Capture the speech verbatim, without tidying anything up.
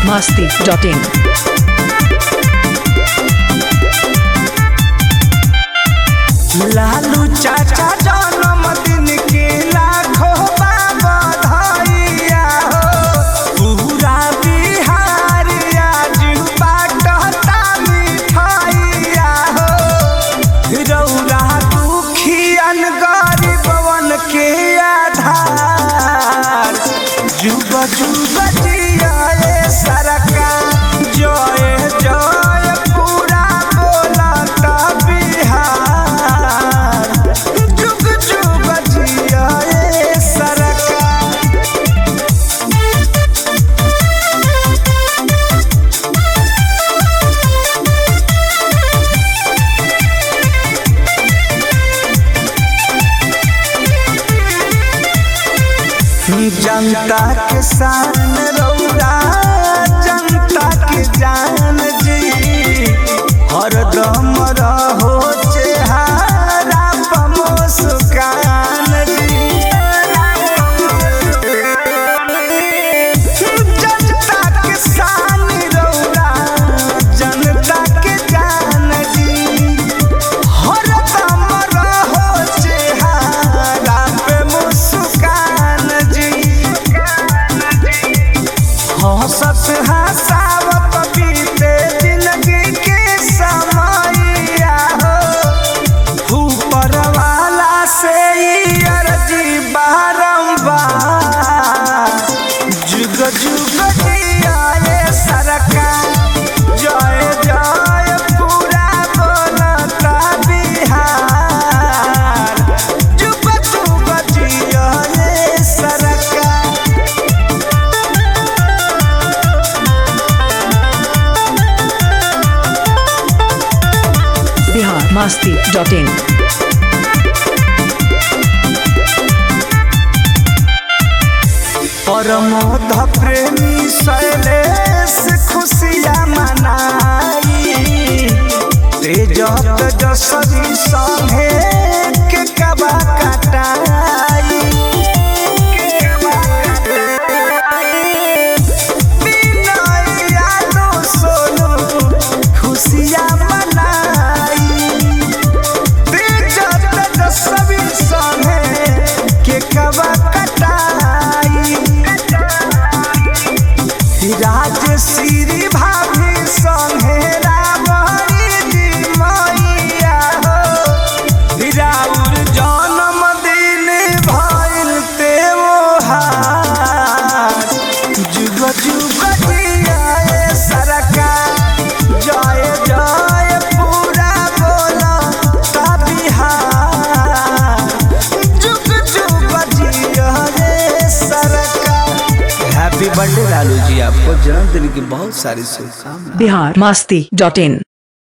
masti dot in. Lalu चाचा जन्मदिन के लाखों बधाइयाँ हो, पूरा बिहार आज बाटता मिठाइयाँ हो। रौरा दुखियन गरीबवन के आधार, जुग जुग जिया सरकार। जय जय पूरा बोलता बिहार, जुग जुग जिया सरकार। जनता के शान रौरा, जनता के जान जी, हरदम रहो चेहरा पर मुस्कान जी। जनता के शान रौरा, जनता के जान जी, हरदम रहो चेहरा पे मुस्कान जी। हंसत हंसावत बीते जिंदगी के समैया हो, ऊपर वाला से ही अर्जी बारंबार, जुग जुग जिया सरकार। जय जय पूरा बोलता बिहार, जुग जुग जिया सरकार। Bihar masti dot in. परमोध प्रेमी शैलेश खुशियाँ मनाई, तेज तेजस्वी संगे के कबा कटाई। विनय यादव सोनू खुशियाँ मनाई, तेज तेजस्वी संगे के कबा कटाई। राजश्री भाभी संगे राबड़ी जी मैया हो, राउर जन्मदिन भइल त्योहार, जुग जुग जिया सरकार। जय जय पूरा बोलता बिहार, जुग जुग जिया सरकार। हैप्पी बर्थडे लालू जी, आपको जन्मदिन की बहुत सारी शुभकामनाएं। Bihar masti dot in.